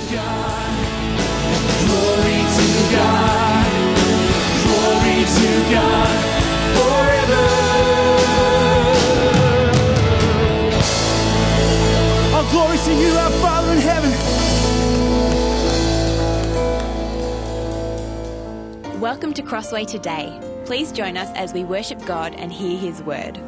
God. Glory to God. Glory to God forever. All glory to you, our Father in heaven. Welcome to Crossway Today. Please join us as we worship God and hear His word.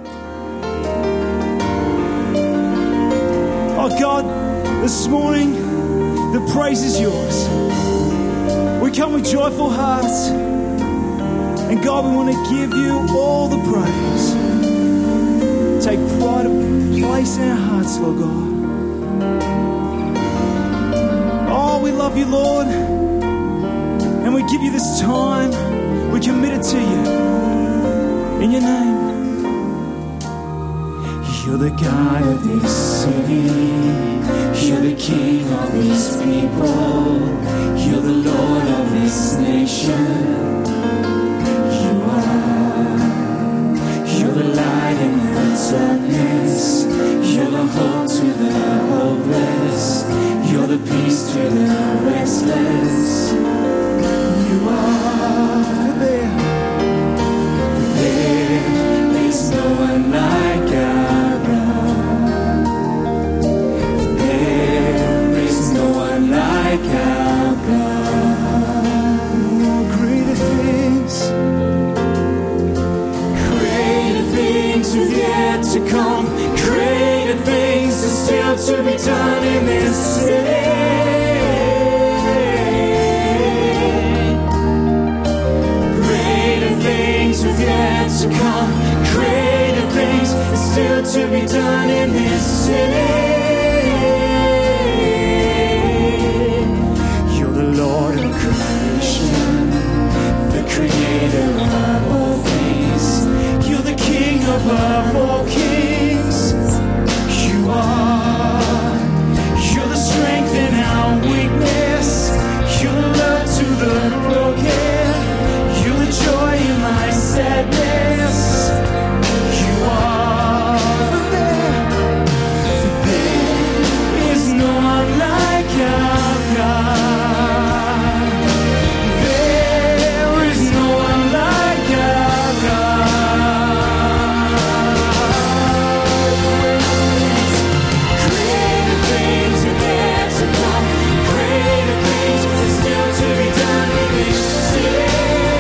Oh God, this morning the praise is yours. We come with joyful hearts, and God, we want to give you all the praise. Take pride of place in our hearts, Lord God. Oh, we love you, Lord, and we give you this time. We commit it to you in your name. You're the God of this city. You're the King of these people. You're the Lord of this nation. You are. You're the light in the darkness. You're the hope to the hopeless. You're the peace to the restless. You are. For there's no one like our God. There is no one like our God. Oh, greater things are yet to come. Greater things are still to be done in this city. Greater things are yet to come. Greater things are still to be done in this city. You're the Lord of creation, the creator of all things. You're the King above all kings. You are. You're the strength in our weakness. You're the love to the broken. You're the joy in my sadness. You are. For there is no one like our God. There is no one like our God. Greater things are yet to come. Greater things are still to be done in this city.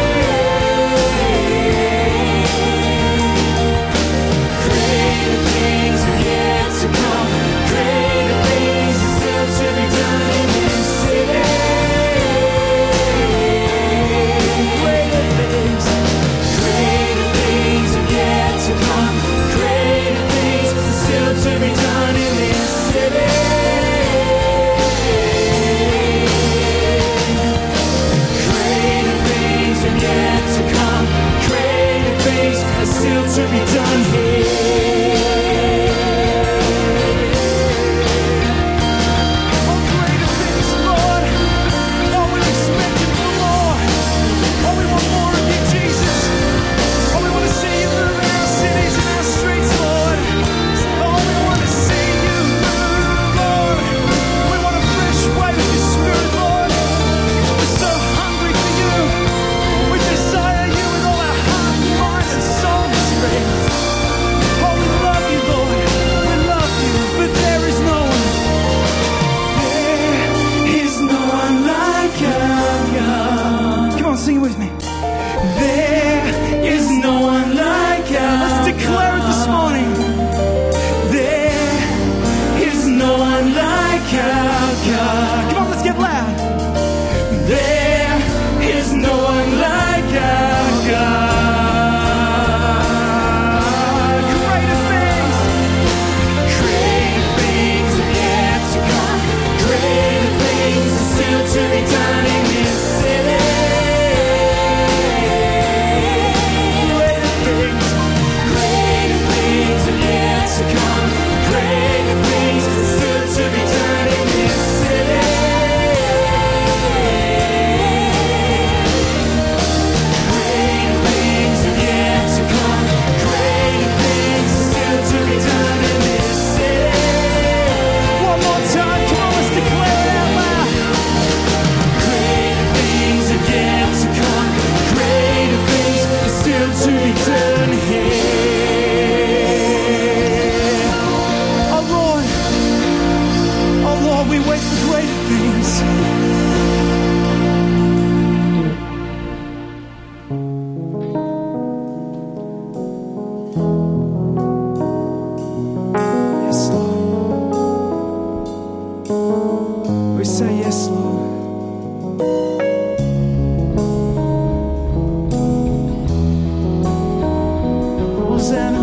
Greater things are yet to come. Greater things are still to be done in this city. Greater things are yet to come. Greater things are still to be done in this city. Greater things are yet to come. Greater things are still to be done here. Oh, greater things, Lord. Oh, we expect you for more. Oh, we want more of you, Jesus. Oh, we want to see you move in our cities and our streets, Lord. Oh, we want to see you move, Lord. We want a fresh wave of your Spirit, Lord. We're so hungry for you. We desire you with all our heart, mind, and soul and strength. Oh, we love you, Lord. We love you, for there is no one. There is no one like our God. Come on, sing it with me. There is no one like our God. Let's declare it this morning. There is no one like our God. Come on, let's get loud. There is no one like our God. Greater things are yet to come. Greater things are still to be done in this city. We say yes, Lord. Hosanna.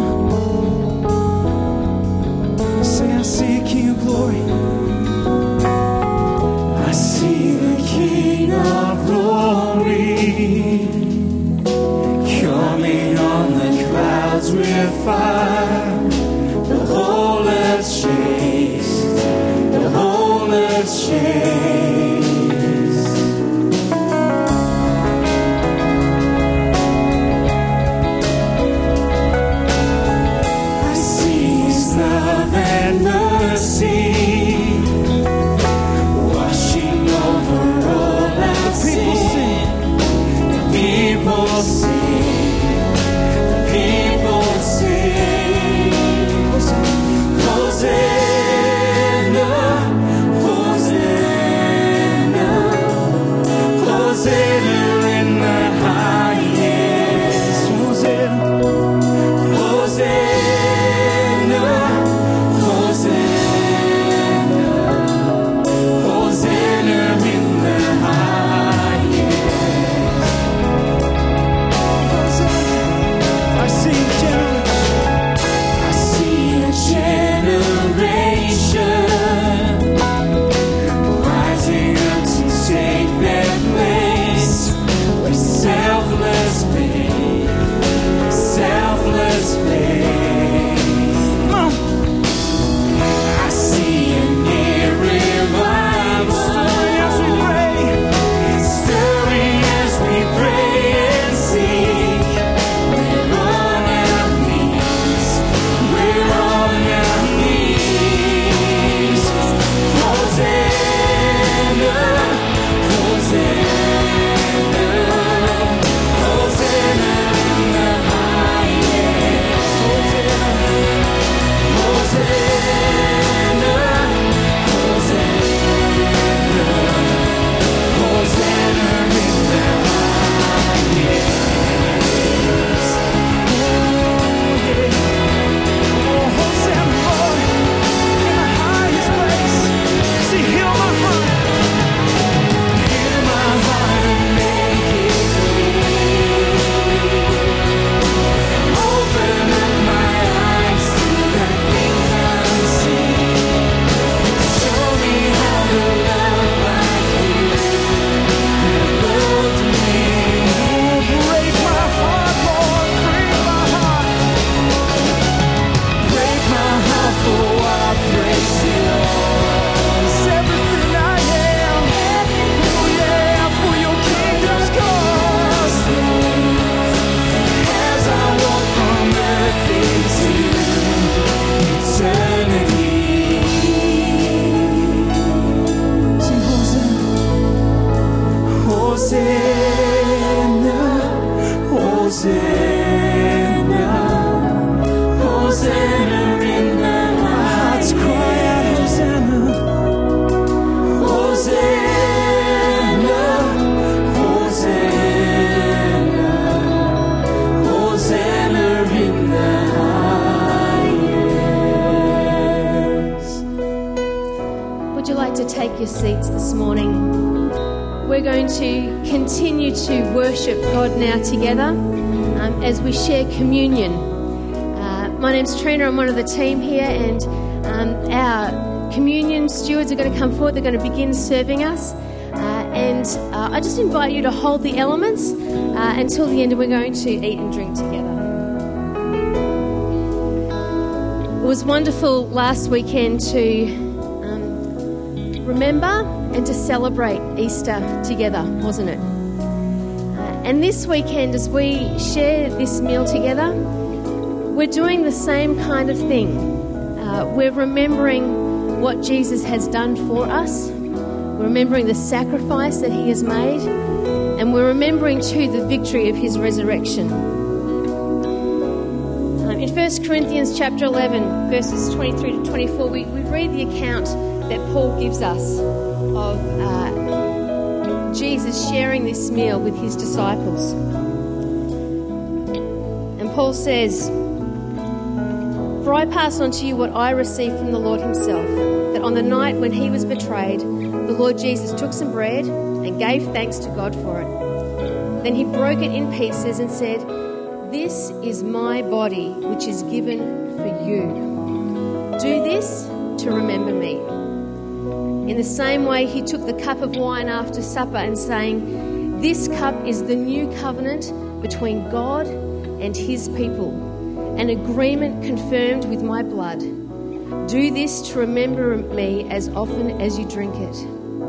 Say, I see a King of glory. I see the King of glory coming on the clouds with fire. The whole earth shakes. The whole earth shakes. I see His love and mercy washing over all our sin. The people sing. The people sing. Hosanna, Hosanna, Hosanna in the highest. Hosanna, Hosanna, Hosanna, Hosanna in the highest. I see a generation rising up to take their place with selfless faith, selfless faith. I see a near revival stirring as we pray, stirring as we pray and seek. We're on our knees. We're on our knees. Hosanna, Hosanna, Hosanna in the highest. Hosanna, Hosanna, Hosanna, Hosanna in the highest. Oh, Hosanna, Lord, in the highest place. See, heal my heart. Heal my heart and make it clean. Open up my eyes to the things unseen. Show me how to love like you have loved me. Break my heart, Lord, break my heart. Break my heart for what I praise you. It's everything I am. Oh yeah, for your kingdom's cause. As I walk from earth into eternity. Sing Hosanna, Hosanna, Hosanna, Hosanna in the hearts cry out, Hosanna, Hosanna, Hosanna, Hosanna in the highest. Would you like to take your seats this morning? We're going to continue to worship God now together as we share communion. My name's Trina, I'm one of the team here, and our communion stewards are going to come forward. They're going to begin serving us. I just invite you to hold the elements until the end, and we're going to eat and drink together. It was wonderful last weekend to remember and to celebrate Easter together, wasn't it? And this weekend, as we share this meal together, we're doing the same kind of thing. We're remembering what Jesus has done for us. We're remembering the sacrifice that He has made. And we're remembering too the victory of His resurrection. In 1 Corinthians chapter 11, verses 23 to 24, we read the account that Paul gives us of Jesus sharing this meal with His disciples. And Paul says, For I pass on to you what I received from the Lord himself, that on the night when he was betrayed, the Lord Jesus took some bread and gave thanks to God for it. Then he broke it in pieces and said, "This is my body, which is given for you. Do this to remember me." In the same way, he took the cup of wine after supper and saying, "This cup is the new covenant between God and his people, an agreement confirmed with my blood. Do this to remember me as often as you drink it."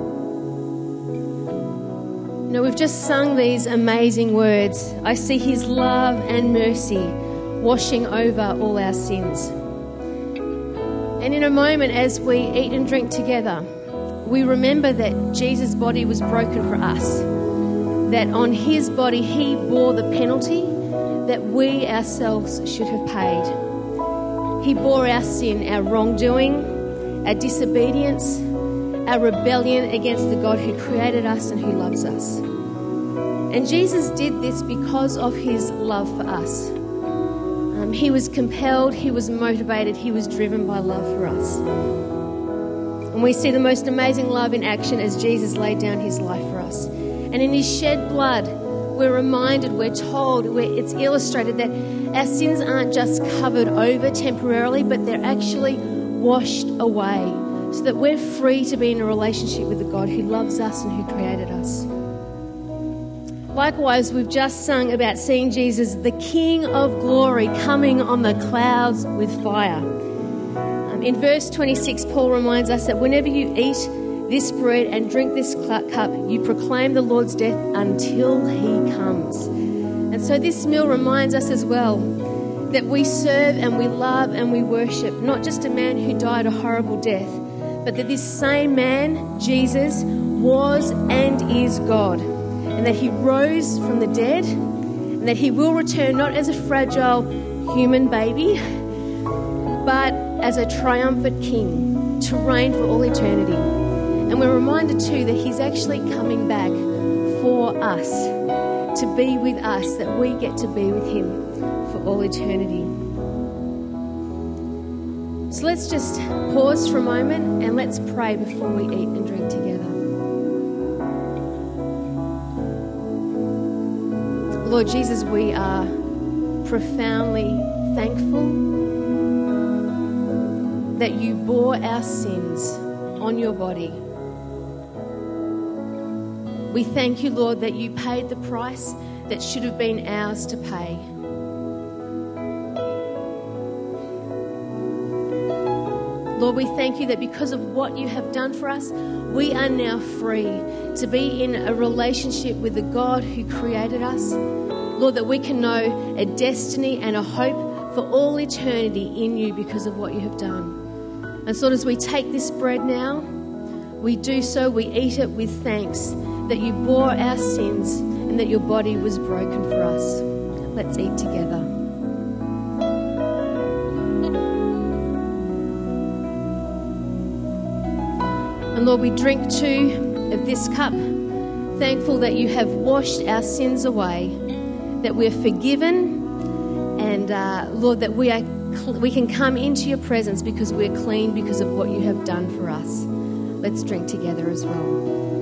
Now, we've just sung these amazing words. I see his love and mercy washing over all our sins. And in a moment, as we eat and drink together, we remember that Jesus' body was broken for us, that on his body he bore the penalty that we ourselves should have paid. He bore our sin, our wrongdoing, our disobedience, our rebellion against the God who created us and who loves us. And Jesus did this because of his love for us. He was compelled, he was motivated, he was driven by love for us. And we see the most amazing love in action as Jesus laid down his life for us. And in his shed blood, we're reminded, we're told, it's illustrated that our sins aren't just covered over temporarily, but they're actually washed away, so that we're free to be in a relationship with the God who loves us and who created us. Likewise, we've just sung about seeing Jesus, the King of glory, coming on the clouds with fire. In verse 26, Paul reminds us that whenever you eat this bread and drink this cup, you proclaim the Lord's death until he comes. And so this meal reminds us as well that we serve and we love and we worship not just a man who died a horrible death, but that this same man, Jesus, was and is God, and that he rose from the dead, and that he will return not as a fragile human baby, but as a triumphant king to reign for all eternity. And we're reminded too that he's actually coming back for us, to be with us, that we get to be with him for all eternity. So let's just pause for a moment and let's pray before we eat and drink together. Lord Jesus, we are profoundly thankful that you bore our sins on your body. We thank you, Lord, that you paid the price that should have been ours to pay. Lord, we thank you that because of what you have done for us, we are now free to be in a relationship with the God who created us. Lord, that we can know a destiny and a hope for all eternity in you because of what you have done. And so as we take this bread now, we do so, we eat it with thanks that you bore our sins and that your body was broken for us. Let's eat together. And Lord, we drink too of this cup, thankful that you have washed our sins away, that we're forgiven, and Lord, that we can come into your presence because we're clean because of what you have done for us. Let's drink together as well.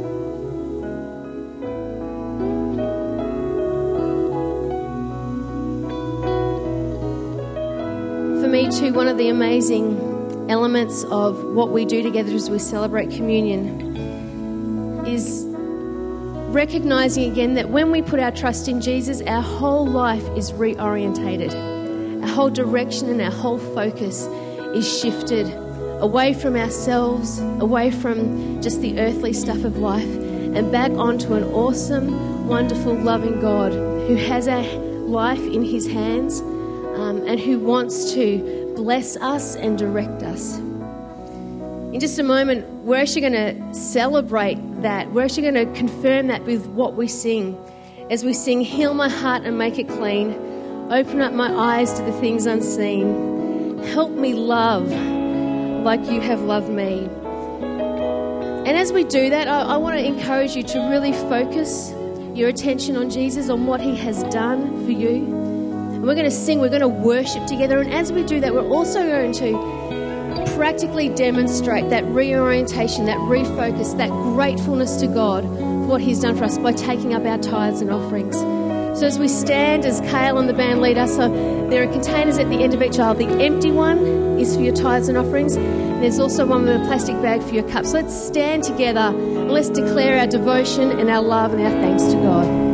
For me too, one of the amazing elements of what we do together as we celebrate communion is recognizing again that when we put our trust in Jesus, our whole life is reorientated. Our whole direction and our whole focus is shifted away from ourselves, away from just the earthly stuff of life, and back onto an awesome, wonderful, loving God who has our life in his hands and who wants to bless us and direct us. In just a moment, we're actually going to celebrate that. We're actually going to confirm that with what we sing. As we sing, "Heal my heart and make it clean. Open up my eyes to the things unseen. Help me love like you have loved me." And as we do that, I want to encourage you to really focus your attention on Jesus, on what he has done for you, And we're going to sing, we're going to worship together. And as we do that, we're also going to practically demonstrate that reorientation, that refocus, that gratefulness to God for what He's done for us by taking up our tithes and offerings. So as we stand, as Kale and the band lead us, so there are containers at the end of each aisle. The empty one is for your tithes and offerings. And there's also one with a plastic bag for your cups. So let's stand together and let's declare our devotion and our love and our thanks to God.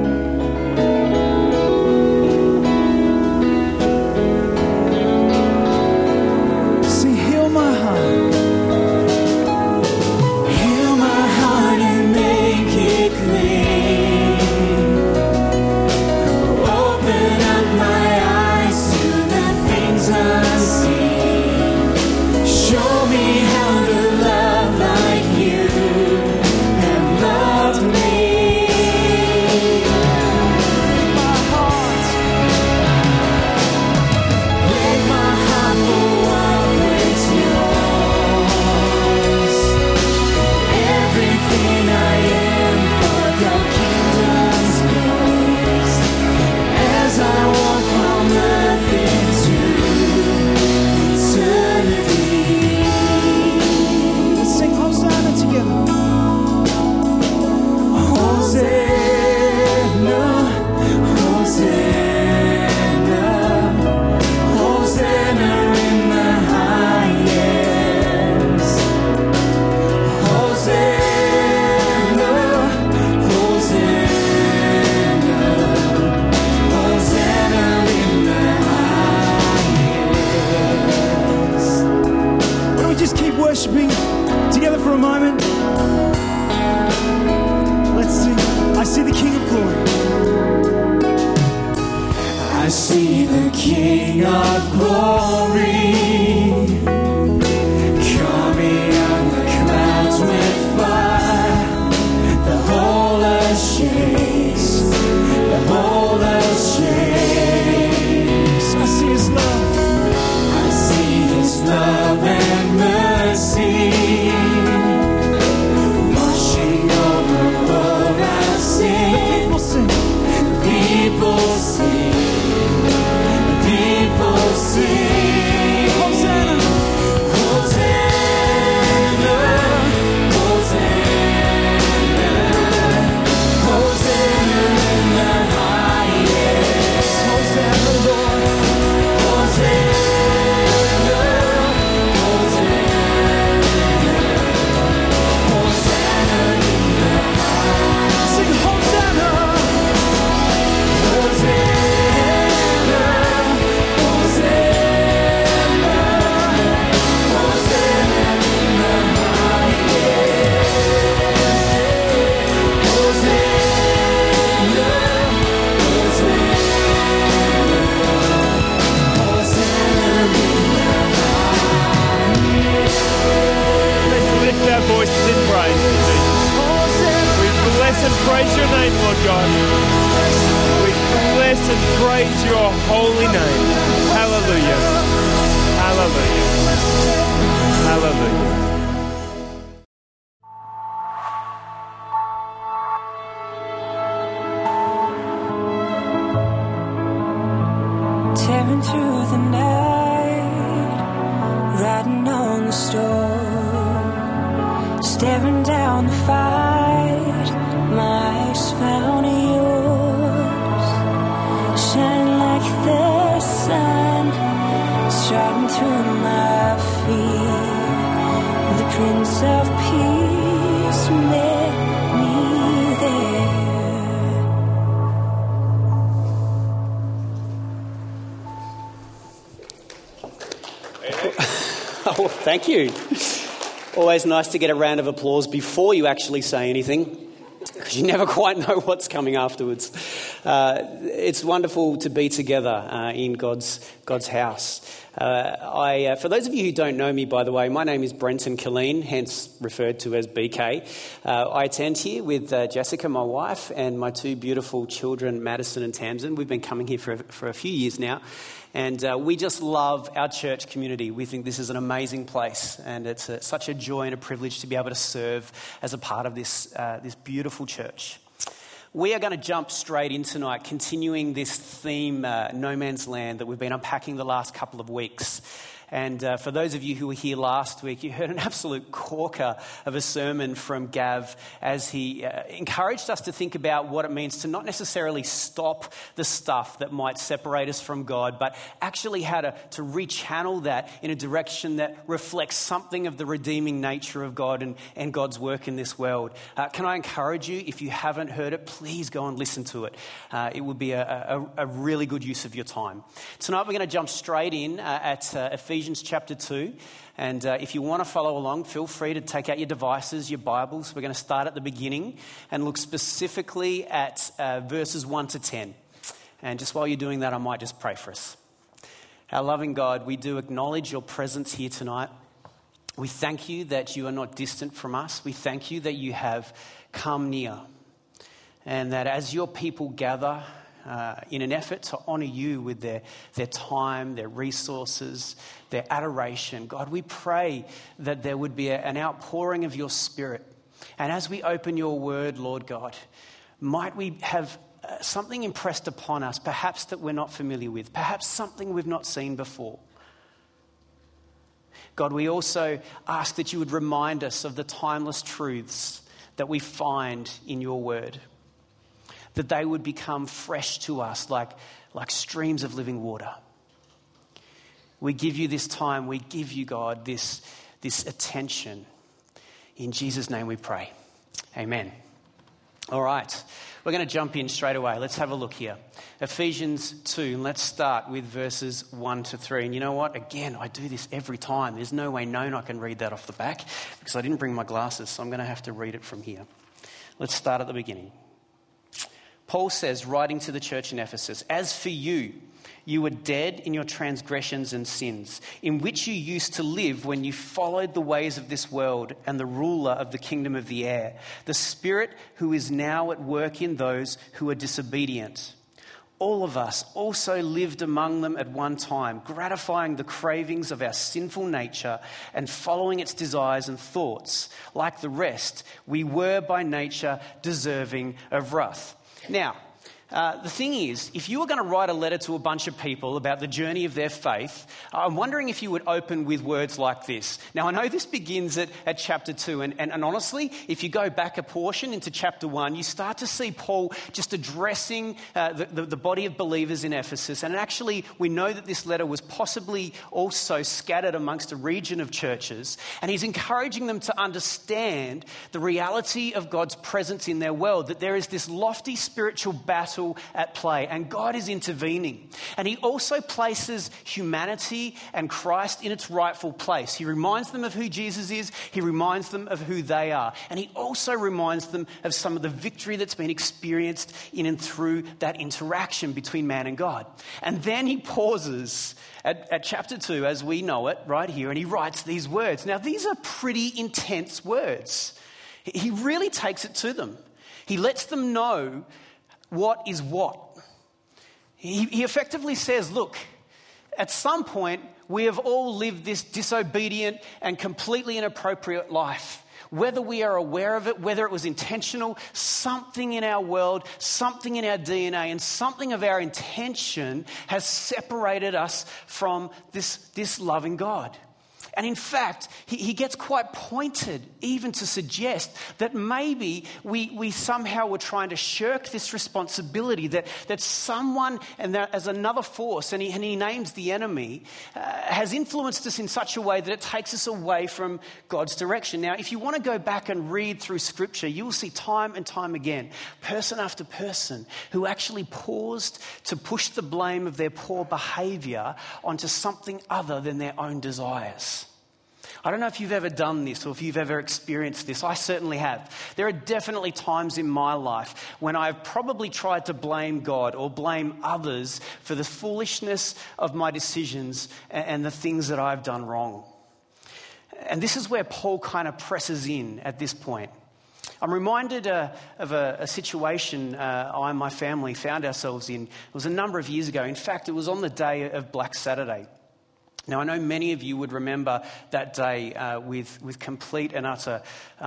Worshiping together for a moment. Let's sing. I see the King of Glory. I see the King of Glory coming on the clouds with fire. The whole earth shakes. The whole earth shakes. I see His love. I see His love and mercy washing over all our sin. The people sing. The people sing. Hosanna, Hosanna, Hosanna, Hosanna in the highest. Hosanna, Lord, Hosanna. Voices in praise, Jesus. We bless and praise your name, Lord God. We bless and praise your holy name. Hallelujah. Hallelujah. Hallelujah. Tearing through the night, riding on the storm. Staring down the fight, my eyes found yours. Shine like the sun, striding through my feet. The Prince of Peace met me there. Oh, thank you. Always nice to get a round of applause before you actually say anything, because you never quite know what's coming afterwards. It's wonderful to be together in God's house. For those of you who don't know me, by the way, my name is Brenton Killeen, hence referred to as BK. I attend here with Jessica, my wife, and my two beautiful children, Madison and Tamsin. We've been coming here for a few years now. And we just love our church community. We think this is an amazing place, and it's such a joy and a privilege to be able to serve as a part of this beautiful church. We are going to jump straight in tonight, continuing this theme, No Man's Land, that we've been unpacking the last couple of weeks. And for those of you who were here last week, you heard an absolute corker of a sermon from Gav as he encouraged us to think about what it means to not necessarily stop the stuff that might separate us from God, but actually how to rechannel that in a direction that reflects something of the redeeming nature of God and God's work in this world. Can I encourage you, if you haven't heard it, please go and listen to it. It would be a really good use of your time. Tonight we're going to jump straight in at Ephesians chapter 2, and if you want to follow along, feel free to take out your devices, your Bibles. We're going to start at the beginning and look specifically at verses 1 to 10. And just while you're doing that, I might just pray for us. Our loving God, we do acknowledge your presence here tonight. We thank you that you are not distant from us. We thank you that you have come near, and that as your people gather in an effort to honour you with their time, their resources, their adoration. God, we pray that there would be an outpouring of your Spirit. And as we open your word, Lord God, might we have something impressed upon us, perhaps that we're not familiar with, perhaps something we've not seen before. God, we also ask that you would remind us of the timeless truths that we find in your word, that they would become fresh to us like streams of living water. We give you this time. We give you, God, this attention. In Jesus' name we pray. Amen. All right. We're going to jump in straight away. Let's have a look here. Ephesians 2, and let's start with verses 1 to 3. And you know what? Again, I do this every time. There's no way known I can read that off the back because I didn't bring my glasses, so I'm going to have to read it from here. Let's start at the beginning. Paul says, writing to the church in Ephesus, "As for you, you were dead in your transgressions and sins, in which you used to live when you followed the ways of this world and the ruler of the kingdom of the air, the spirit who is now at work in those who are disobedient. All of us also lived among them at one time, gratifying the cravings of our sinful nature and following its desires and thoughts. Like the rest, we were by nature deserving of wrath." Now, the thing is, if you were going to write a letter to a bunch of people about the journey of their faith, I'm wondering if you would open with words like this. Now, I know this begins at chapter 2, and honestly, if you go back a portion into chapter 1, you start to see Paul just addressing the body of believers in Ephesus. And actually, we know that this letter was possibly also scattered amongst a region of churches, and he's encouraging them to understand the reality of God's presence in their world, that there is this lofty spiritual battle at play, and God is intervening. And he also places humanity and Christ in its rightful place. He reminds them of who Jesus is. He reminds them of who they are. And he also reminds them of some of the victory that's been experienced in and through that interaction between man and God. And then he pauses at chapter 2, as we know it, right here, and he writes these words. Now, these are pretty intense words. He really takes it to them. He lets them know what is what. He effectively says, look, at some point, we have all lived this disobedient and completely inappropriate life. Whether we are aware of it, whether it was intentional, something in our world, something in our DNA, and something of our intention has separated us from this loving God. And in fact, he gets quite pointed even to suggest that maybe we somehow were trying to shirk this responsibility, that someone, and that as another force, and he names the enemy, has influenced us in such a way that it takes us away from God's direction. Now, if you want to go back and read through Scripture, you will see time and time again, person after person, who actually paused to push the blame of their poor behaviour onto something other than their own desires. I don't know if you've ever done this or if you've ever experienced this. I certainly have. There are definitely times in my life when I've probably tried to blame God or blame others for the foolishness of my decisions and the things that I've done wrong. And this is where Paul kind of presses in at this point. I'm reminded of a situation I and my family found ourselves in. It was a number of years ago. In fact, it was on the day of Black Saturday. Now, I know many of you would remember that day with complete and utter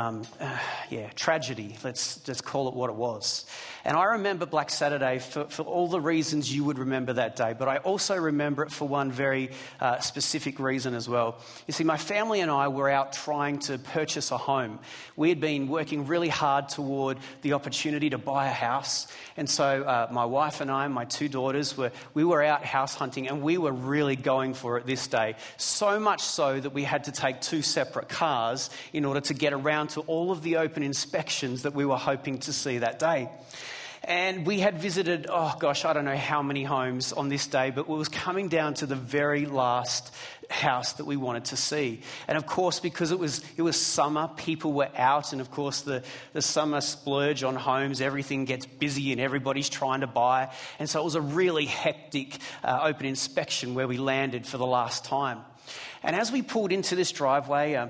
tragedy. Let's just call it what it was. And I remember Black Saturday for all the reasons you would remember that day, but I also remember it for one very specific reason as well. You see, my family and I were out trying to purchase a home. We had been working really hard toward the opportunity to buy a house. And so my wife and I and my two daughters, we were out house hunting, and we were really going for it this day. So much so that we had to take two separate cars in order to get around to all of the open inspections that we were hoping to see that day. And we had visited, I don't know how many homes on this day, but it was coming down to the very last house that we wanted to see. And of course, because it was summer, people were out, and of course the summer splurge on homes, everything gets busy and everybody's trying to buy. And so it was a really hectic open inspection where we landed for the last time. And as we pulled into this driveway,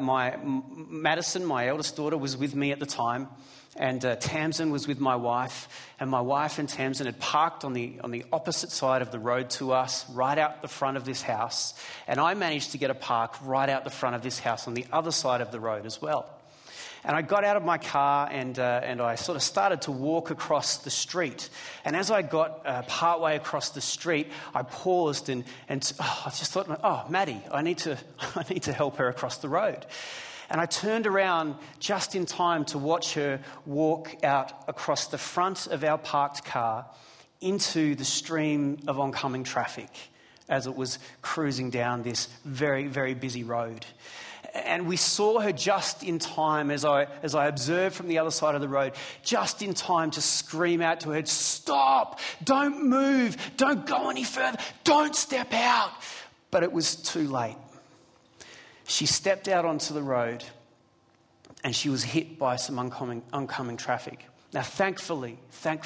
Madison, my eldest daughter, was with me at the time. And Tamsin was with my wife, and my wife and Tamsin had parked on the opposite side of the road to us, right out the front of this house. And I managed to get a park right out the front of this house on the other side of the road as well. And I got out of my car and I sort of started to walk across the street. And as I got partway across the street, I paused and I just thought, Maddie, I need to help her across the road. And I turned around just in time to watch her walk out across the front of our parked car into the stream of oncoming traffic as it was cruising down this very, very busy road. And we saw her just in time, as I observed from the other side of the road, just in time to scream out to her, "Stop! Don't move! Don't go any further! Don't step out!" But it was too late. She stepped out onto the road and she was hit by some oncoming traffic. Now, thankfully,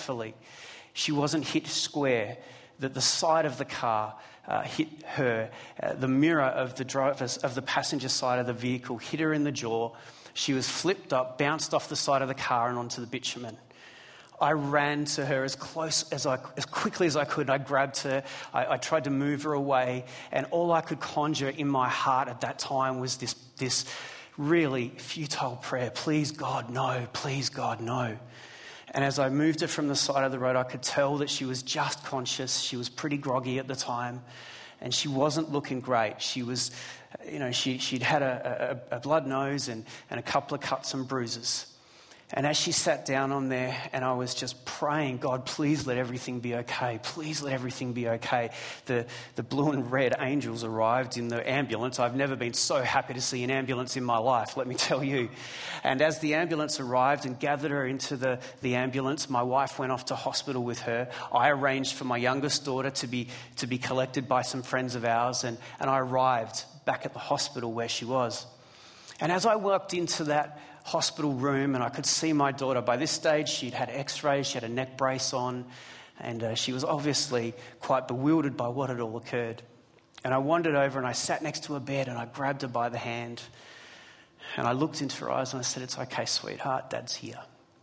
she wasn't hit square, that the side of the car hit her. The mirror of the passenger side of the vehicle hit her in the jaw. She was flipped up, bounced off the side of the car and onto the bitumen. I ran to her as quickly as I could. I grabbed her. I tried to move her away, and all I could conjure in my heart at that time was this really futile prayer: "Please God, no! Please God, no!" And as I moved her from the side of the road, I could tell that she was just conscious. She was pretty groggy at the time, and she wasn't looking great. She was, she'd had a blood nose and a couple of cuts and bruises. And as she sat down on there, and I was just praying, "God, please let everything be okay. Please let everything be okay." The blue and red angels arrived in the ambulance. I've never been so happy to see an ambulance in my life, let me tell you. And as the ambulance arrived and gathered her into the ambulance, my wife went off to hospital with her. I arranged for my youngest daughter to be collected by some friends of ours, and I arrived back at the hospital where she was. And as I walked into that hospital room and I could see my daughter, by this stage she'd had x-rays, she had a neck brace on, and she was obviously quite bewildered by what had all occurred. And I wandered over and I sat next to her bed and I grabbed her by the hand and I looked into her eyes and I said, "It's okay, sweetheart, Dad's here."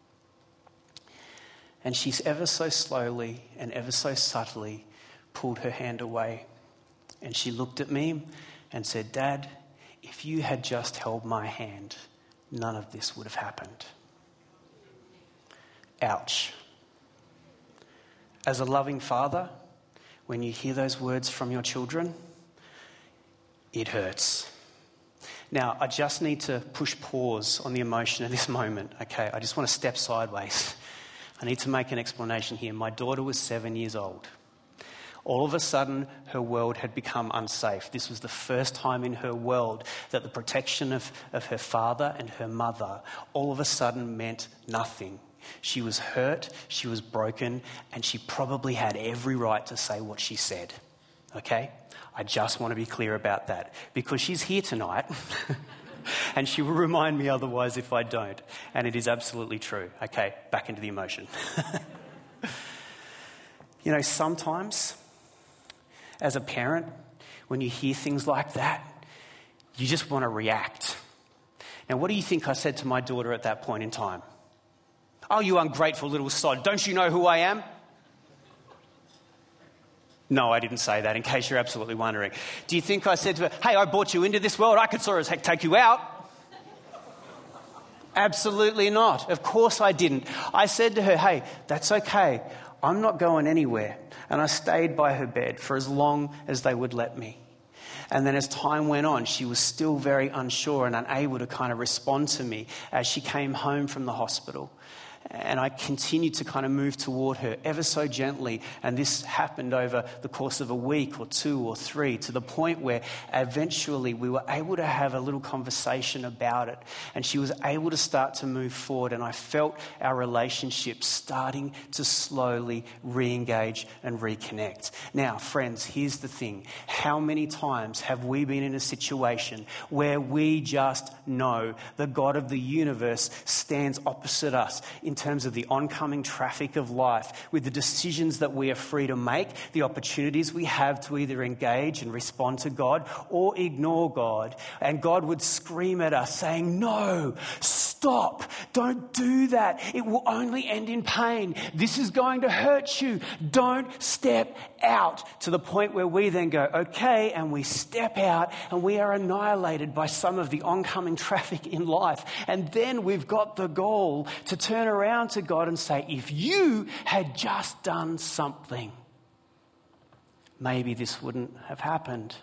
And she's ever so slowly and ever so subtly pulled her hand away, and she looked at me and said, "Dad, if you had just held my hand, none of this would have happened." Ouch. As a loving father, when you hear those words from your children, it hurts. Now, I just need to push pause on the emotion at this moment, okay? I just want to step sideways. I need to make an explanation here. My daughter was 7 years old. All of a sudden, her world had become unsafe. This was the first time in her world that the protection of her father and her mother all of a sudden meant nothing. She was hurt, she was broken, and she probably had every right to say what she said. Okay? I just want to be clear about that, because she's here tonight and she will remind me otherwise if I don't. And it is absolutely true. Okay, back into the emotion. Sometimes as a parent, when you hear things like that, you just want to react. Now, what do you think I said to my daughter at that point in time? "Oh, you ungrateful little sod, don't you know who I am?" No, I didn't say that, in case you're absolutely wondering. Do you think I said to her, hey, I brought you into this world, I could sure as heck take you out? Absolutely not. Of course I didn't. I said to her, hey, that's okay. I'm not going anywhere. And I stayed by her bed for as long as they would let me. And then as time went on, she was still very unsure and unable to kind of respond to me as she came home from the hospital. And I continued to kind of move toward her ever so gently. And this happened over the course of a week or 2 or 3, to the point where eventually we were able to have a little conversation about it. And she was able to start to move forward. And I felt our relationship starting to slowly re-engage and reconnect. Now, friends, here's the thing. How many times have we been in a situation where we just know the God of the universe stands opposite us in terms of the oncoming traffic of life, with the decisions that we are free to make, the opportunities we have to either engage and respond to God or ignore God. And God would scream at us saying, no, stop, don't do that. It will only end in pain. This is going to hurt you. Don't step out, to the point where we then go, okay, and we step out and we are annihilated by some of the oncoming traffic in life. And then we've got the goal to turn around to God and say, if you had just done something, maybe this wouldn't have happened.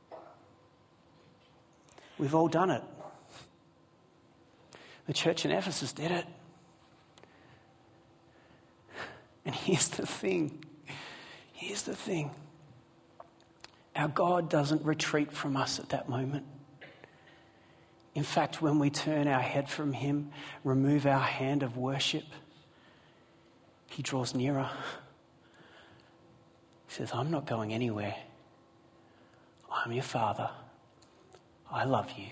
We've all done it. The church in Ephesus did it. And here's the thing. Our God doesn't retreat from us at that moment. In fact, when we turn our head from him, remove our hand of worship, he draws nearer. He says, I'm not going anywhere. I'm your Father. I love you.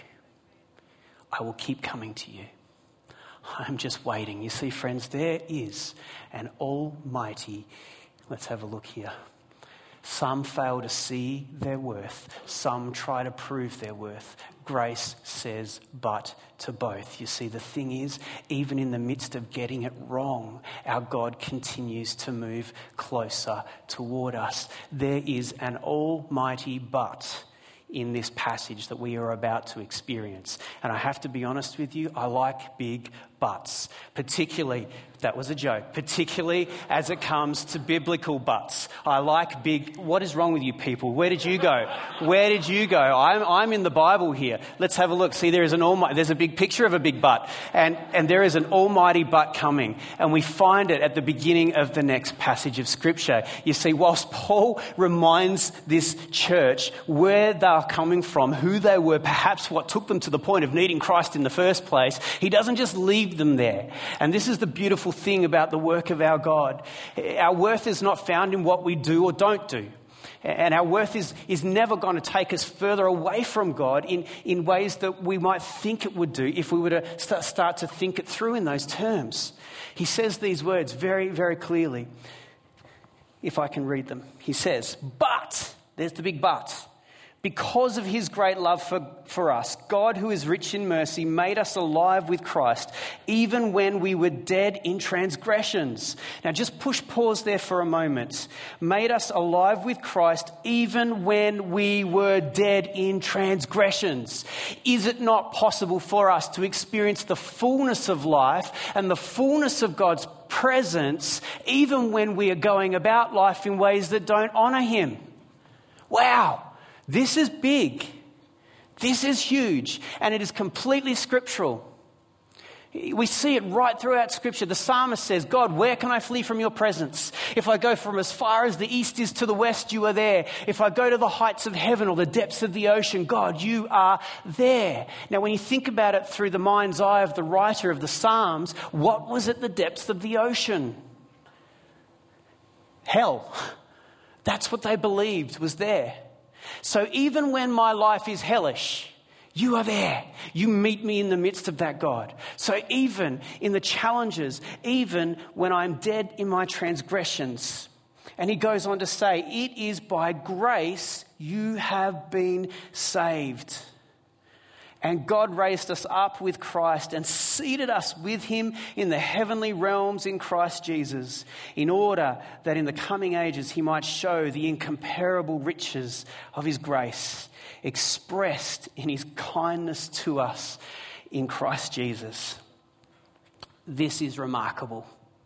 I will keep coming to you. I'm just waiting. You see, friends, there is an almighty, let's have a look here. Some fail to see their worth. Some try to prove their worth. Grace says, but to both. You see, the thing is, even in the midst of getting it wrong, our God continues to move closer toward us. There is an almighty but in this passage that we are about to experience. And I have to be honest with you, I like big buts, particularly, that was a joke, particularly as it comes to biblical buts. I like big, what is wrong with you people? Where did you go? I'm in the Bible here. Let's have a look. See, there's a big picture of a big butt, and there is an almighty butt coming, and we find it at the beginning of the next passage of Scripture. You see, whilst Paul reminds this church where they're coming from, who they were, perhaps what took them to the point of needing Christ in the first place, he doesn't just leave them there. And this is the beautiful thing about the work of our God. Our worth is not found in what we do or don't do. And our worth is never going to take us further away from God in ways that we might think it would do if we were to start to think it through in those terms. He says these words very, very clearly, if I can read them. He says, but, there's the big but. Because of his great love for us, God, who is rich in mercy, made us alive with Christ, even when we were dead in transgressions. Now just pause there for a moment. Made us alive with Christ, even when we were dead in transgressions. Is it not possible for us to experience the fullness of life and the fullness of God's presence, even when we are going about life in ways that don't honour him? Wow. This is big. This is huge. And it is completely scriptural. We see it right throughout Scripture. The psalmist says, God, where can I flee from your presence? If I go from as far as the east is to the west, you are there. If I go to the heights of heaven or the depths of the ocean, God, you are there. Now, when you think about it through the mind's eye of the writer of the Psalms, what was at the depths of the ocean? Hell. That's what they believed was there. So even when my life is hellish, you are there. You meet me in the midst of that, God. So even in the challenges, even when I'm dead in my transgressions. And he goes on to say, it is by grace you have been saved. And God raised us up with Christ and seated us with him in the heavenly realms in Christ Jesus, in order that in the coming ages he might show the incomparable riches of his grace, expressed in his kindness to us in Christ Jesus. This is remarkable.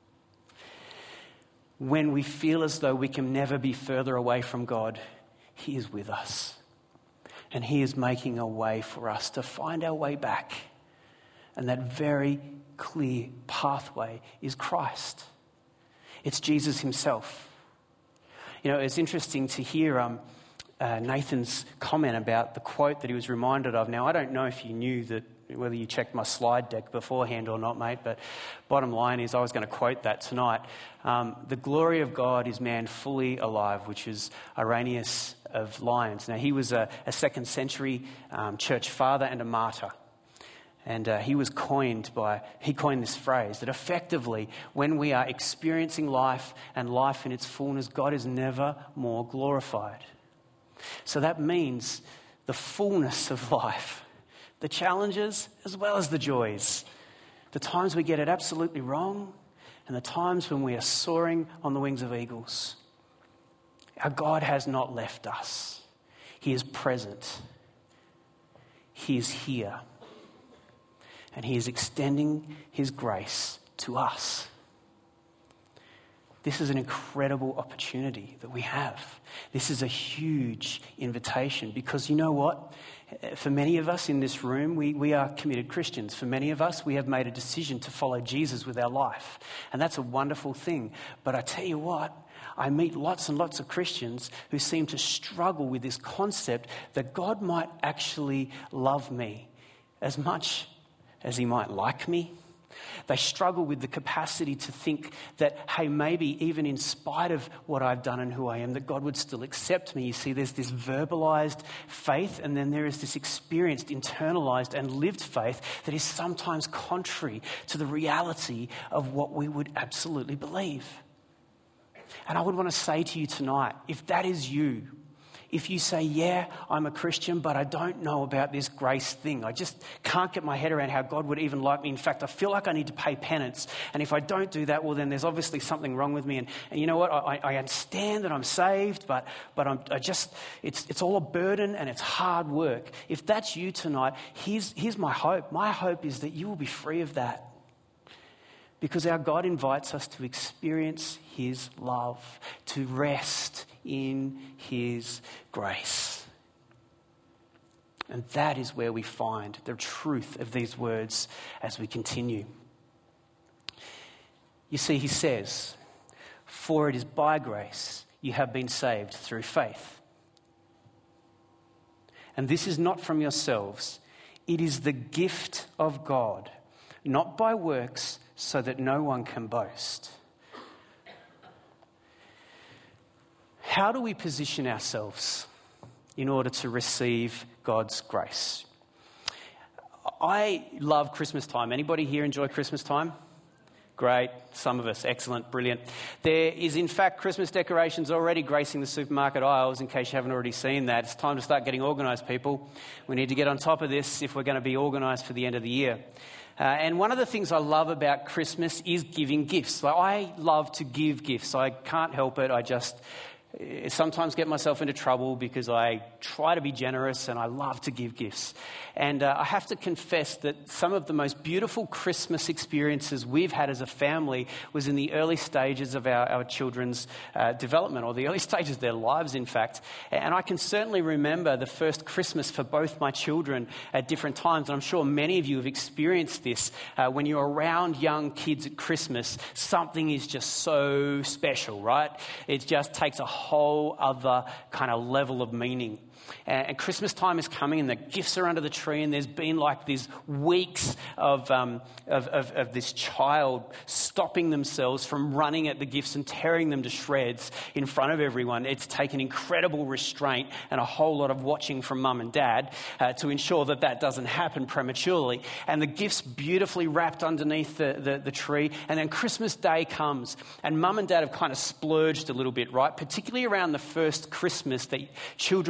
When we feel as though we can never be further away from God, he is with us. And he is making a way for us to find our way back. And that very clear pathway is Christ. It's Jesus himself. You know, it's interesting to hear Nathan's comment about the quote that he was reminded of. Now, I don't know if you knew that, whether you checked my slide deck beforehand or not, mate, but bottom line is I was going to quote that tonight. The glory of God is man fully alive, which is Irenaeus of Lyons. Now, he was a 2nd century church father and a martyr. And he coined this phrase that effectively, when we are experiencing life and life in its fullness, God is never more glorified. So that means the fullness of life, the challenges as well as the joys, the times we get it absolutely wrong and the times when we are soaring on the wings of eagles. Our God has not left us. He is present. He is here. And he is extending his grace to us. This is an incredible opportunity that we have. This is a huge invitation because you know what? For many of us in this room, we are committed Christians. For many of us, we have made a decision to follow Jesus with our life. And that's a wonderful thing. But I tell you what, I meet lots and lots of Christians who seem to struggle with this concept that God might actually love me as much as he might like me. They struggle with the capacity to think that, hey, maybe even in spite of what I've done and who I am, that God would still accept me. You see, there's this verbalized faith and then there is this experienced, internalized and lived faith that is sometimes contrary to the reality of what we would absolutely believe. And I would want to say to you tonight, if that is you, if you say, yeah, I'm a Christian, but I don't know about this grace thing. I just can't get my head around how God would even like me. In fact, I feel like I need to pay penance. And if I don't do that, well, then there's obviously something wrong with me. And you know what? I understand that I'm saved, but it's all a burden and it's hard work. If that's you tonight, here's my hope. My hope is that you will be free of that. Because our God invites us to experience his love, to rest in his grace. And that is where we find the truth of these words as we continue. You see, he says, "For it is by grace you have been saved through faith. And this is not from yourselves, it is the gift of God, not by works, so that no one can boast." How do we position ourselves in order to receive God's grace? I love Christmas time. Anybody here enjoy Christmas time? Great. Some of us. Excellent. Brilliant. There is, in fact, Christmas decorations already gracing the supermarket aisles, in case you haven't already seen that. It's time to start getting organised, people. We need to get on top of this if we're going to be organised for the end of the year. And one of the things I love about Christmas is giving gifts. Like, I love to give gifts. I can't help it. I just sometimes get myself into trouble because I try to be generous and I love to give gifts. And I have to confess that some of the most beautiful Christmas experiences we've had as a family was in the early stages of our children's development, or the early stages of their lives, in fact. And I can certainly remember the first Christmas for both my children at different times. And I'm sure many of you have experienced this. When you're around young kids at Christmas, something is just so special, right? It just takes a whole other kind of level of meaning. And Christmas time is coming and the gifts are under the tree, and there's been like these weeks of this child stopping themselves from running at the gifts and tearing them to shreds in front of everyone. It's taken incredible restraint and a whole lot of watching from mum and dad to ensure that that doesn't happen prematurely. And the gifts beautifully wrapped underneath the tree. And then Christmas Day comes and mum and dad have kind of splurged a little bit, right? Particularly around the first Christmas that children become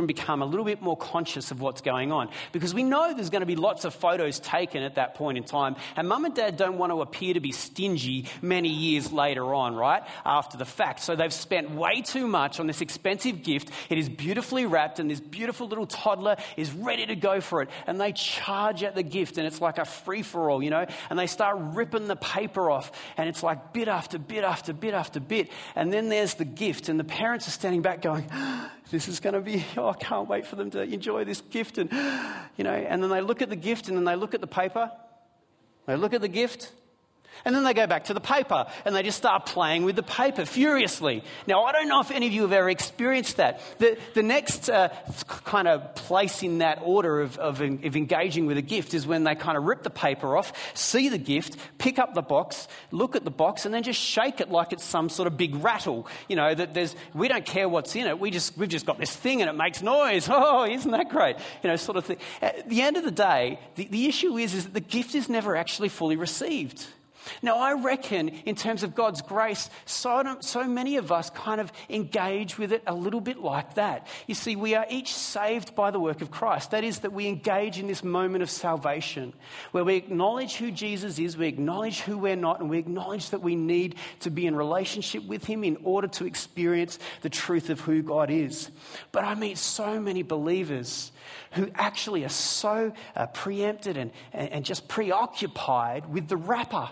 a little bit more conscious of what's going on, because we know there's going to be lots of photos taken at that point in time, and mum and dad don't want to appear to be stingy many years later on, right, after the fact. So they've spent way too much on this expensive gift. It is beautifully wrapped, and this beautiful little toddler is ready to go for it, and they charge at the gift, and it's like a free-for-all, and they start ripping the paper off, and it's like bit after bit after bit after bit, and then there's the gift, and the parents are standing back going, this is going to be, I can't wait for them to enjoy this gift. And, and then they look at the gift, and then they look at the paper. They look at the gift, and then they go back to the paper, and they just start playing with the paper furiously. Now, I don't know if any of you have ever experienced that. The next kind of place in that order of engaging with a gift is when they kind of rip the paper off, see the gift, pick up the box, look at the box, and then just shake it like it's some sort of big rattle. That we don't care what's in it. We've just got this thing, and it makes noise. Oh, isn't that great? Sort of thing. At the end of the day, the issue is that the gift is never actually fully received. Now, I reckon in terms of God's grace, so many of us kind of engage with it a little bit like that. You see, we are each saved by the work of Christ. That is, that we engage in this moment of salvation where we acknowledge who Jesus is, we acknowledge who we're not, and we acknowledge that we need to be in relationship with him in order to experience the truth of who God is. But I meet so many believers who actually are so preempted and just preoccupied with the wrapper,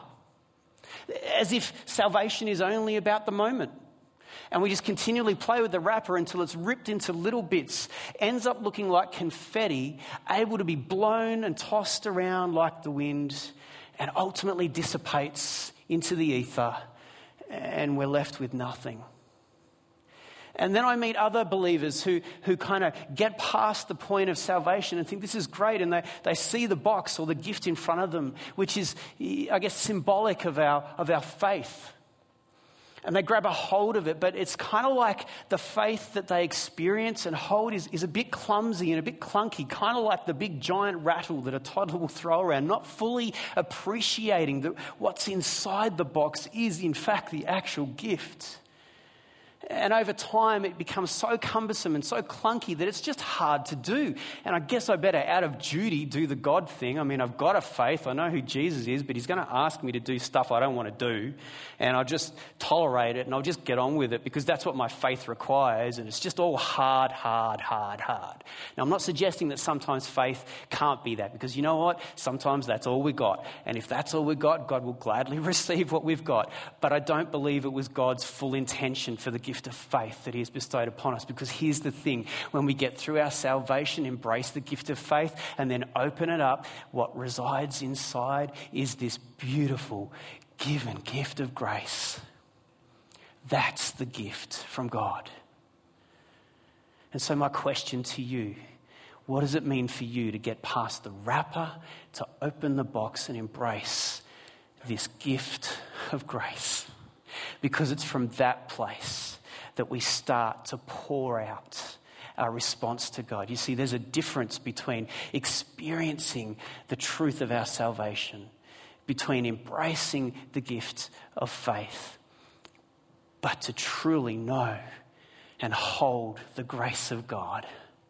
as if salvation is only about the moment. And we just continually play with the wrapper until it's ripped into little bits, ends up looking like confetti, able to be blown and tossed around like the wind, and ultimately dissipates into the ether, and we're left with nothing. And then I meet other believers who kind of get past the point of salvation and think this is great, and they see the box or the gift in front of them, which is, I guess, symbolic of our faith. And they grab a hold of it, but it's kind of like the faith that they experience and hold is a bit clumsy and a bit clunky, kind of like the big giant rattle that a toddler will throw around, not fully appreciating that what's inside the box is, in fact, the actual gift. And over time, it becomes so cumbersome and so clunky that it's just hard to do. And I guess I better, out of duty, do the God thing. I mean, I've got a faith. I know who Jesus is, but he's going to ask me to do stuff I don't want to do. And I'll just tolerate it and I'll just get on with it because that's what my faith requires. And it's just all hard. Now, I'm not suggesting that sometimes faith can't be that, because you know what? Sometimes that's all we got. And if that's all we got, God will gladly receive what we've got. But I don't believe it was God's full intention for the gift of faith that he has bestowed upon us. Because here's the thing, when we get through our salvation, embrace the gift of faith, and then open it up, what resides inside is this beautiful given gift of grace. That's the gift from God. And so my question to you, what does it mean for you to get past the wrapper, to open the box and embrace this gift of grace? Because it's from that place that we start to pour out our response to God. You see, there's a difference between experiencing the truth of our salvation, between embracing the gift of faith, but to truly know and hold the grace of God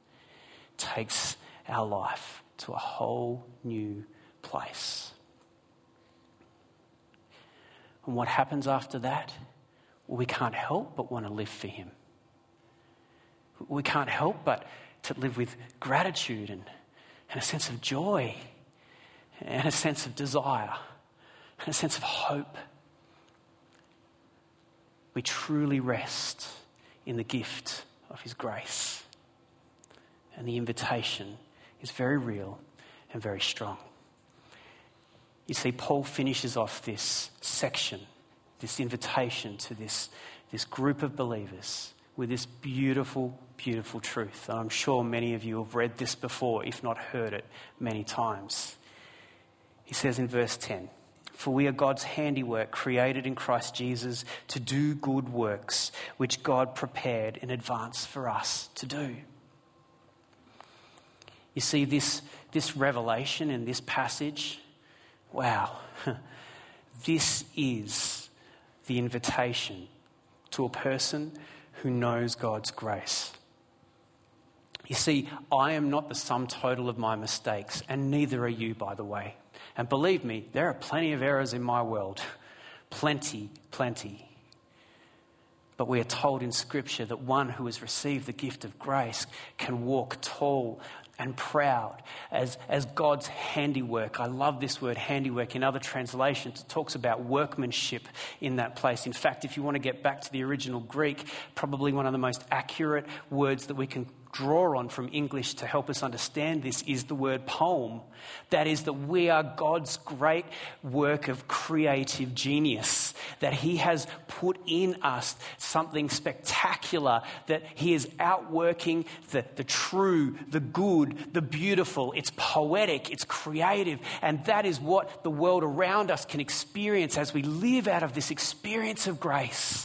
takes our life to a whole new place. And what happens after that? Well, we can't help but want to live for him. We can't help but to live with gratitude and a sense of joy and a sense of desire and a sense of hope. We truly rest in the gift of his grace. And the invitation is very real and very strong. You see, Paul finishes off this section, this invitation to this group of believers with this beautiful, beautiful truth. And I'm sure many of you have read this before, if not heard it many times. He says in verse 10, "For we are God's handiwork, created in Christ Jesus to do good works, which God prepared in advance for us to do." You see, this revelation in this passage, wow, this is the invitation to a person who knows God's grace. You see, I am not the sum total of my mistakes, and neither are you, by the way. And believe me, there are plenty of errors in my world. Plenty. But we are told in Scripture that one who has received the gift of grace can walk tall and proud as God's handiwork. I love this word handiwork. In other translations, it talks about workmanship in that place. In fact, if you want to get back to the original Greek, probably one of the most accurate words that we can draw on from English to help us understand this is the word poem. That is, that we are God's great work of creative genius, that he has put in us something spectacular, that he is outworking the true, the good, the beautiful. It's poetic, it's creative, and that is what the world around us can experience as we live out of this experience of grace.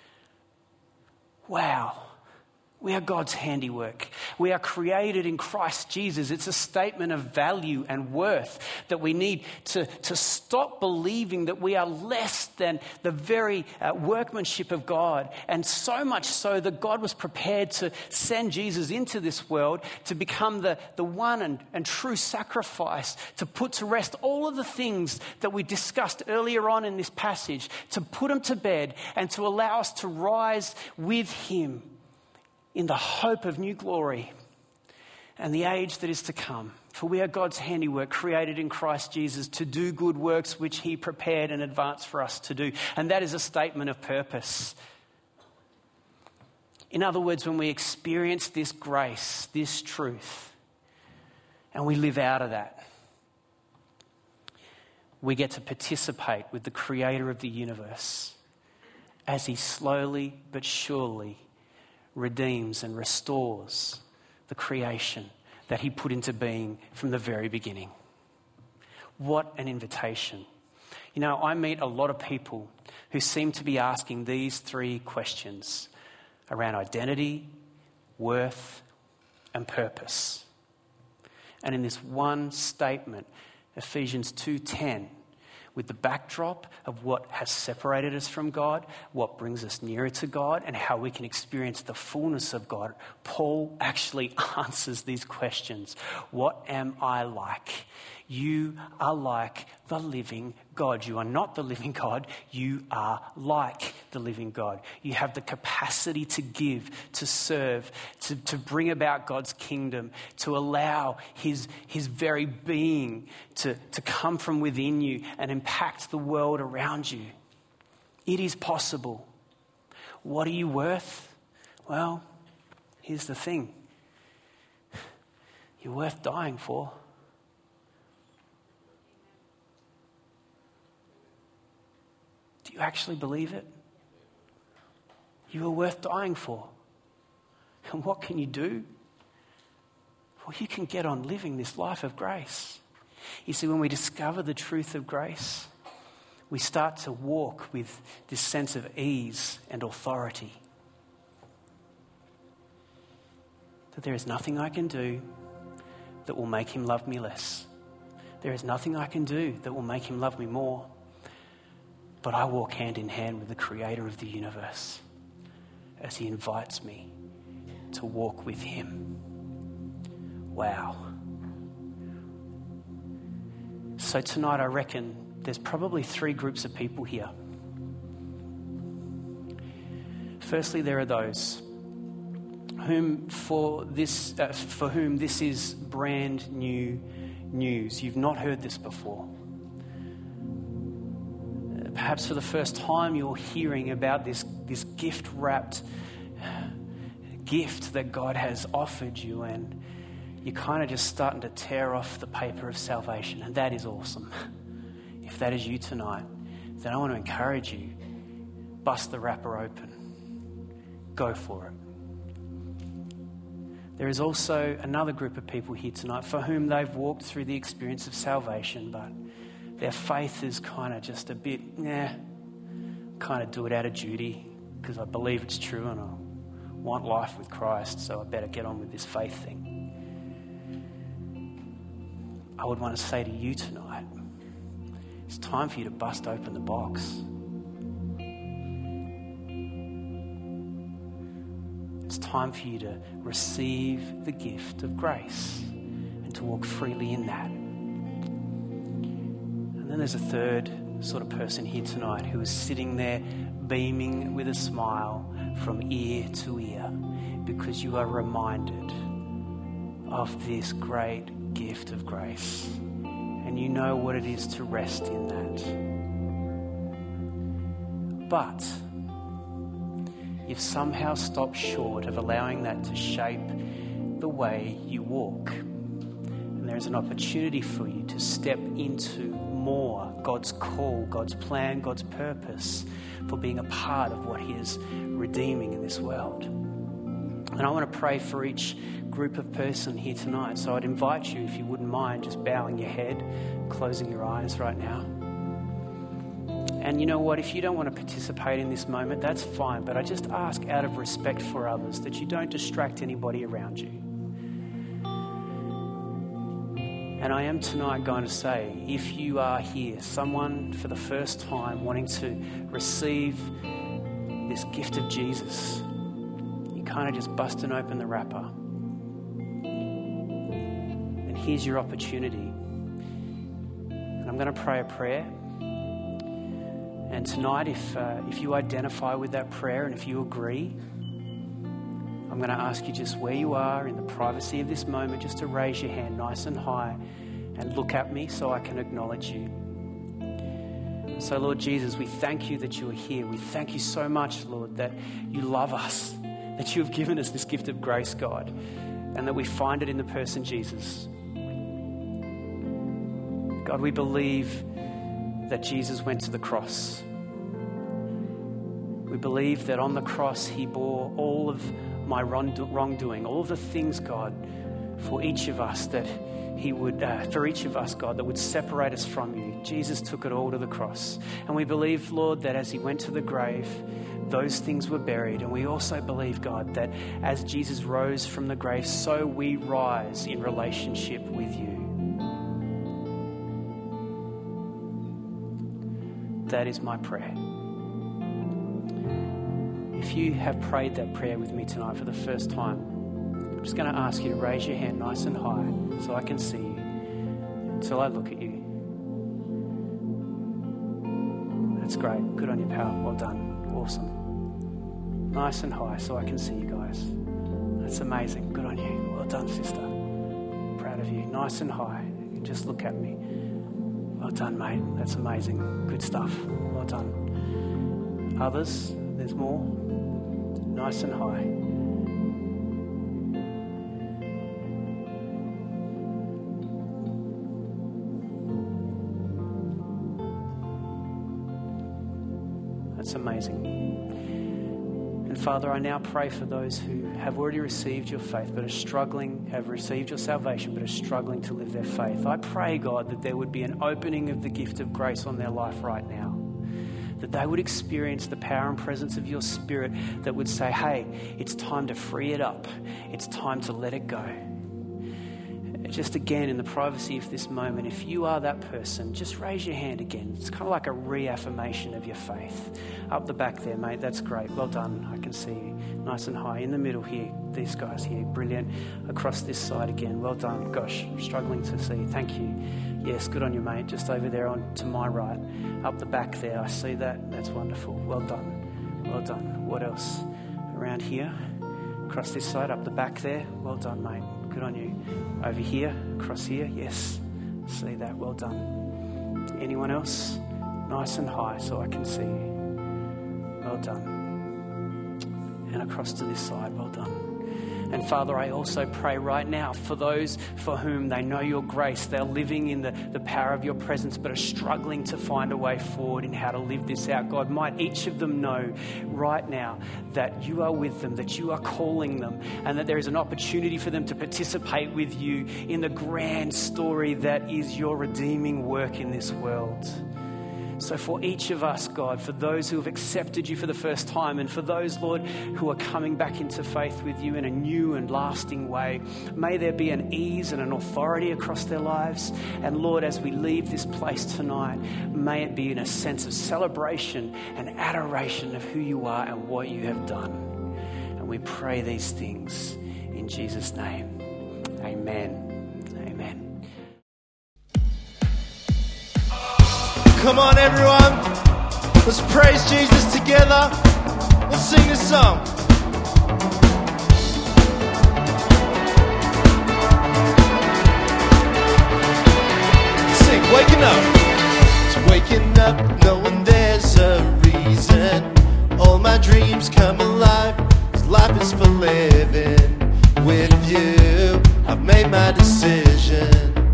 Wow. We are God's handiwork. We are created in Christ Jesus. It's a statement of value and worth that we need to stop believing that we are less than the very workmanship of God. And so much so that God was prepared to send Jesus into this world to become the one and true sacrifice, to put to rest all of the things that we discussed earlier on in this passage, to put them to bed and to allow us to rise with him in the hope of new glory and the age that is to come. For we are God's handiwork, created in Christ Jesus to do good works which he prepared in advance for us to do. And that is a statement of purpose. In other words, when we experience this grace, this truth, and we live out of that, we get to participate with the creator of the universe as he slowly but surely redeems and restores the creation that he put into being from the very beginning. What an invitation. You know, I meet a lot of people who seem to be asking these three questions around identity, worth, and purpose. And in this one statement, Ephesians 2:10, with the backdrop of what has separated us from God, what brings us nearer to God, and how we can experience the fullness of God, Paul actually answers these questions. What am I like? You are like the living God. You are not the living God. You are like the living God. You have the capacity to give, to serve, to bring about God's kingdom, to allow his very being to come from within you and impact the world around you. It is possible. What are you worth? Well, here's the thing. You're worth dying for. Do you actually believe it? You are worth dying for. And what can you do? Well, you can get on living this life of grace. You see, when we discover the truth of grace, we start to walk with this sense of ease and authority. That there is nothing I can do that will make him love me less. There is nothing I can do that will make him love me more. But I walk hand in hand with the creator of the universe as he invites me to walk with him. Wow. So tonight I reckon there's probably three groups of people here. Firstly, there are those for whom this is brand new news. You've not heard this before. Perhaps for the first time you're hearing about this gift-wrapped gift that God has offered you, and you're kind of just starting to tear off the paper of salvation, and that is awesome. If that is you tonight, then I want to encourage you, bust the wrapper open. Go for it. There is also another group of people here tonight for whom they've walked through the experience of salvation, but their faith is kind of just a bit, kind of do it out of duty because I believe it's true and I want life with Christ, so I better get on with this faith thing. I would want to say to you tonight, it's time for you to bust open the box. It's time for you to receive the gift of grace and to walk freely in that. And then there's a third sort of person here tonight who is sitting there beaming with a smile from ear to ear because you are reminded of this great gift of grace and you know what it is to rest in that. But you've somehow stopped short of allowing that to shape the way you walk. And there's an opportunity for you to step into more God's call, God's plan, God's purpose for being a part of what He is redeeming in this world. And I want to pray for each group of person here tonight. So I'd invite you, if you wouldn't mind, just bowing your head, closing your eyes right now. And you know what, if you don't want to participate in this moment, that's fine. But I just ask out of respect for others that you don't distract anybody around you. And I am tonight going to say, if you are here, someone for the first time wanting to receive this gift of Jesus, you kind of just busting open the wrapper. And here's your opportunity. And I'm going to pray a prayer. And tonight, if you identify with that prayer and if you agree, I'm going to ask you just where you are in the privacy of this moment, just to raise your hand nice and high and look at me so I can acknowledge you. So, Lord Jesus, we thank you that you are here. We thank you so much, Lord, that you love us, that you have given us this gift of grace, God, and that we find it in the person Jesus. God, we believe that Jesus went to the cross. We believe that on the cross He bore all of my wrongdoing, all of the things, God, for each of us that He would, for each of us, God, that would separate us from you. Jesus took it all to the cross. And we believe, Lord, that as He went to the grave, those things were buried. And we also believe, God, that as Jesus rose from the grave, so we rise in relationship with you. That is my prayer. If you have prayed that prayer with me tonight for the first time, I'm just going to ask you to raise your hand nice and high so I can see you, until I look at you. That's great. Good on you, pal. Well done. Awesome. Nice and high so I can see you guys. That's amazing. Good on you. Well done, sister. Proud of you. Nice and high. You can just look at me. Well done, mate. That's amazing. Good stuff. Well done. Others, there's more. Nice and high. That's amazing. And Father, I now pray for those who have already received your faith but are struggling, have received your salvation but are struggling to live their faith. I pray, God, that there would be an opening of the gift of grace on their life right now. That they would experience the power and presence of your Spirit that would say, hey, it's time to free it up. It's time to let it go. Just again, in the privacy of this moment, if you are that person, just raise your hand again. It's kind of like a reaffirmation of your faith. Up the back there, mate. That's great. Well done. I can see you. Nice and high. In the middle here, these guys here. Brilliant. Across this side again. Well done. Gosh, I'm struggling to see. Thank you. Yes, good on you, mate. Just over there on to my right. Up the back there. I see that. That's wonderful. Well done. Well done. What else? Around here. Across this side. Up the back there. Well done, mate. Good on you. Over here, across here, yes. See that, well done. Anyone else? Nice and high so I can see you. Well done. And across to this side, well done. And Father, I also pray right now for those for whom they know your grace. They're living in the power of your presence but are struggling to find a way forward in how to live this out. God, might each of them know right now that you are with them, that you are calling them, and that there is an opportunity for them to participate with you in the grand story that is your redeeming work in this world. So for each of us, God, for those who have accepted you for the first time, and for those, Lord, who are coming back into faith with you in a new and lasting way, may there be an ease and an authority across their lives. And Lord, as we leave this place tonight, may it be in a sense of celebration and adoration of who you are and what you have done. And we pray these things in Jesus' name. Amen. Amen. Come on, everyone. Let's praise Jesus together. Let's sing this song. Sing, waking up. It's waking up knowing there's a reason. All my dreams come alive. 'Cause life is for living. With you, I've made my decision.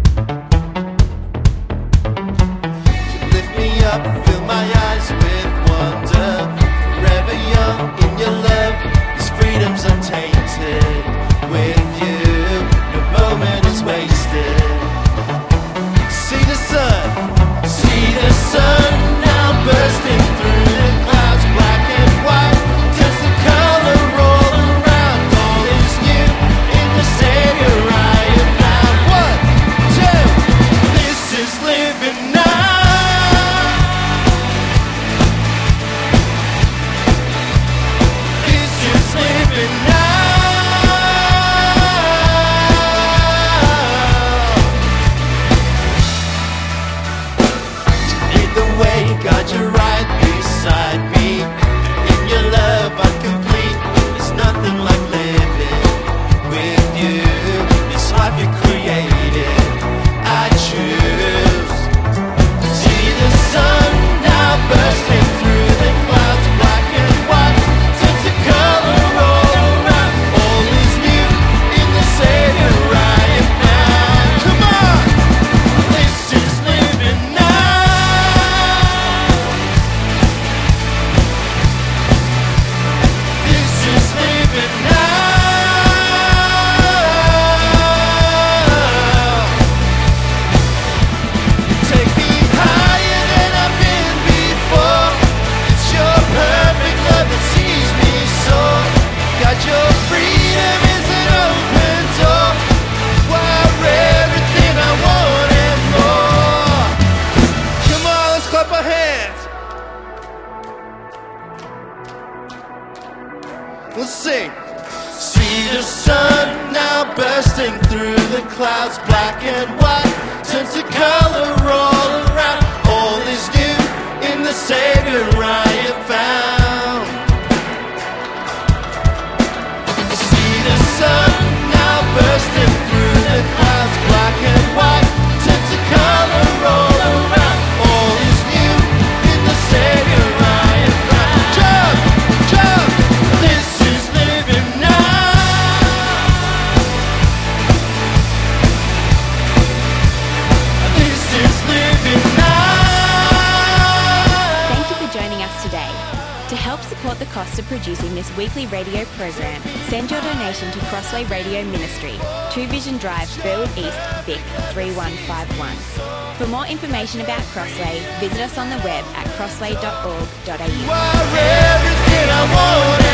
Up, fill my eyes with wonder. Forever young in your love, this freedom's untainted. With you, no moment is wasted. See the sun now bursting through the clouds, black and white. Turns the color all around. All is new in the Savior I have found. 1, 2, this is living now. God, you're right beside me. In your love I'm complete. There's nothing like living with you. This life you created, I choose. See the sun now bursting through the clouds, black and white. Turns the color all around. All is new in the Savior I am found. Come on, this is living now. Your freedom is an open door. Where everything I want and more. Come on, let's clap our hands. Let's sing. See the sun now bursting through the clouds, black and white. Turns to color all around. All is new in the Savior I have found. Sun now bursting through the clouds, black and white. Turns the color all around. All is new in the Savior I have found. Jump, jump, this is living now. This is living now. Thank you for joining us today. To help support the cost of producing this weekly radio program, send your donation to Crossway Radio Ministry, 2 Vision Drive, Burwood East, Vic 3151. For more information about Crossway, visit us on the web at crossway.org.au. You are everything I want.